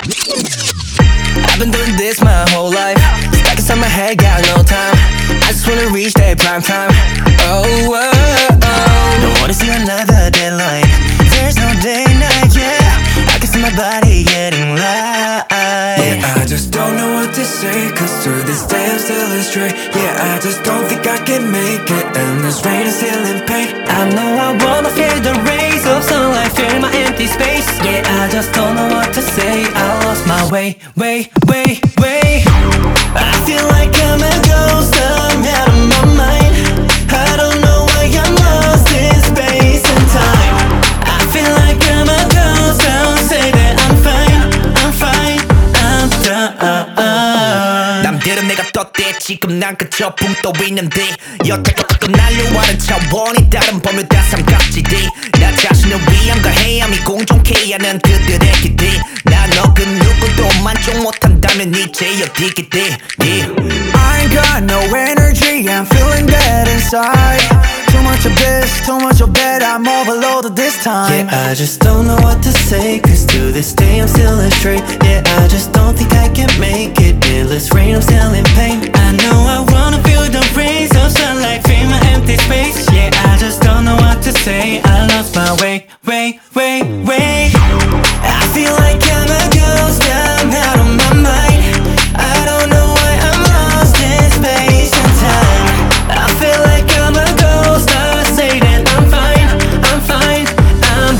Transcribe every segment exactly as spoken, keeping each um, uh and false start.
I've been doing this my whole life. Stuck inside my head, got no time. I just wanna reach that prime time. Oh, oh, oh. Don't wanna see another deadline. There's no day, night, yeah. I can see my body getting light. Yeah, I just don't know what to say, cause to this day I'm still astray. Yeah, I just don't think I can make it, and this rain is still in pain. I know I wanna feel the rays of sunlight, fill my empty space. Yeah, I just don't know what to say. I lost my way, way, way, way. I feel like I'm a ghost, I'm out of my mind. I don't know why I'm lost in space and time. I feel like I'm a ghost, I'll say that I'm fine, I'm fine, I'm done. 남들은 내가 떴대, 지금 난 그저 붕 떠 있는데 여태껏 날려와는 차원이 다른 버뮤다 삼각지대. 나 자신을 위한 거해함이 공존케 하는 그들의 기대. 난 너 그 누구도 만족 못한다면 이제 어디게 돼. Yeah. I ain't got no energy, I'm feeling dead inside. Too much of this, too much of that, I'm overloaded this time. Yeah, I just don't know what to say, cause to this day I'm still astray. Yeah, I just don't think I can make it. Endless rain, I'm still in pain. I know I wanna feel the rays of sunlight, fill my empty space. Yeah, I just don't know what to say. I lost my way, way, way, way. I feel like I'm a ghost, I'm out of my mind. I don't know why I'm lost in space and time. I feel like I'm a ghost, I say that I'm fine, I'm fine, I'm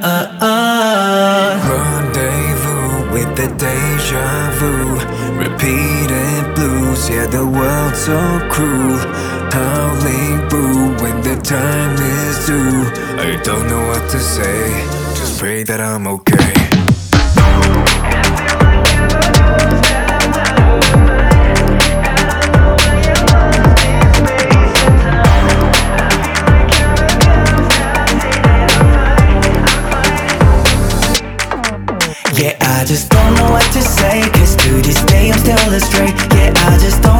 done. Rendezvous with the deja vu, repeated blues, yeah, the world's so cruel. Howling through when the time is due. I don't know what to say, just pray that I'm okay. Yeah, I just don't know what to say, cause to this day I'm still astray. Yeah, I just don't